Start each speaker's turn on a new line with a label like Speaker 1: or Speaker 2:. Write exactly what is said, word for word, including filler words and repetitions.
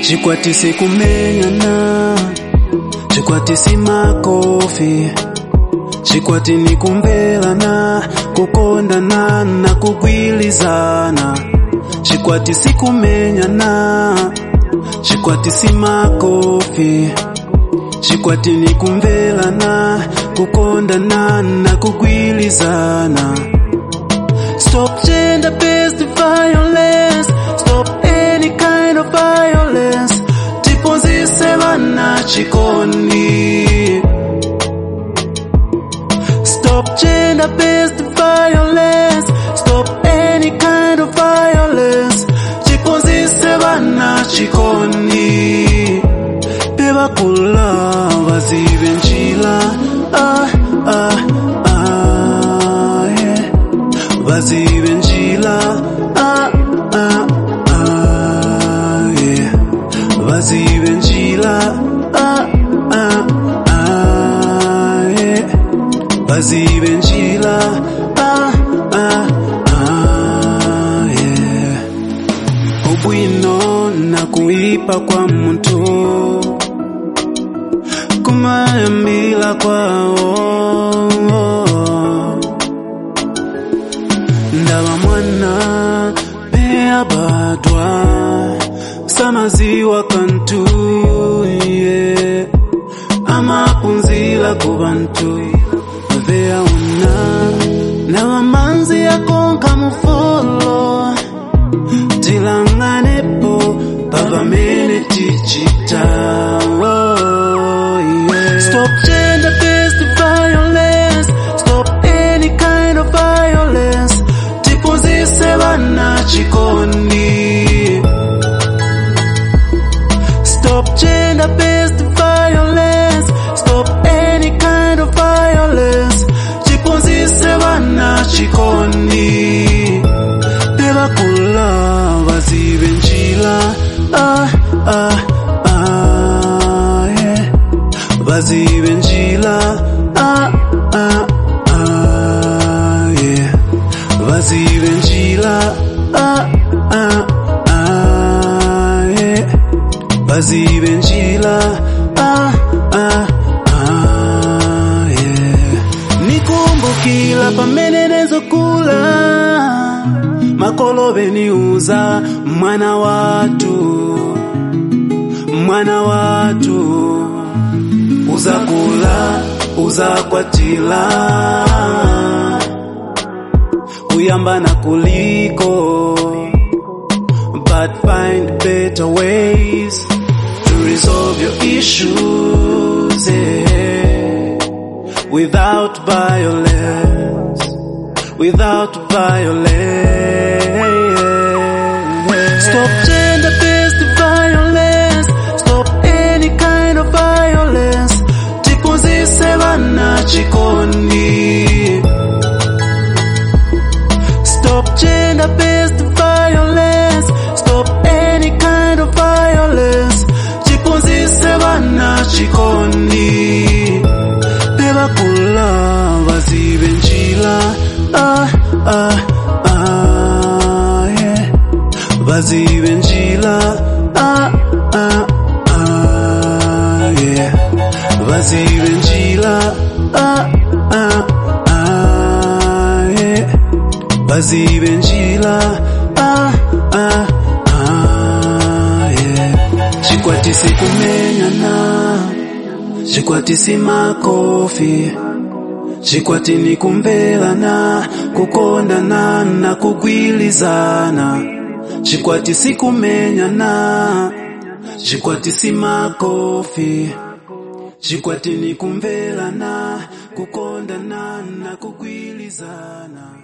Speaker 1: chikwati sikumenyana, chikwati simakofi, chikwati nikumvelana, kukondana na kugwilizana. Chikwati sikumenyana, chikwati simakofi, chikwati nikumvelana, kukondana na kugwilizana. Stop gender-based violence, stop any kind of violence. Tiponzise vana chikondi. Stop gender-based violence, stop any kind of violence. Tiponzise vana chikondi. Beba kula vazive njila, ah ah ah yeah. Vazive njila, ah ah ah yeah. Vazive njila, ah ah ah yeah. Vazive njila, ah ah ah yeah. Ubwino na kuipa kwa muntu, kumayambila kwao. Ndaba mwana pea badwa, samaziwa kantu yeah. Amapunzila kubantu vea una, na manzi yako kamufolo. Tilanganepo baba mene tichita, oh, yeah. Stop gender-based violence, stop any kind of violence. Tiponzise vana chikondi. Stop gender-based violence, stop any kind of violence. Tiponzise vana chikondi. Beba kula vazive njila, ah ah ah yeah. Vazive njila, ah ah ah yeah. Vazive njila, ah ah ah yeah. Vazive njila, ah ah ah yeah. Nikumbukila pamene nezokula, makolo beniuza mwana watu, mwana watu. Uzakula, uzakwatila, kuyamba na kuliko. But find better ways to resolve your issues, yeah. Without violence, without violence. Stop gender-based violence, stop any kind of violence. Tiponzise vana chikondi. Stop gender-based violence, stop any kind of violence. Tiponzise vana chikondi. Beba kula vazive njila, ah ah ah yeah. Vazive njila, ah ah ah yeah. Vazive njila, ah ah ah yeah. Vazive njila, ah ah ah yeah. Chikwati sikumenyana, chikwati simakofi, chikwati nikumvelana, kukondana na kugwilizana. Chikwati sikumenyana, chikwati simakofi, chikwati nikumvelana, kukondana na kugwilizana.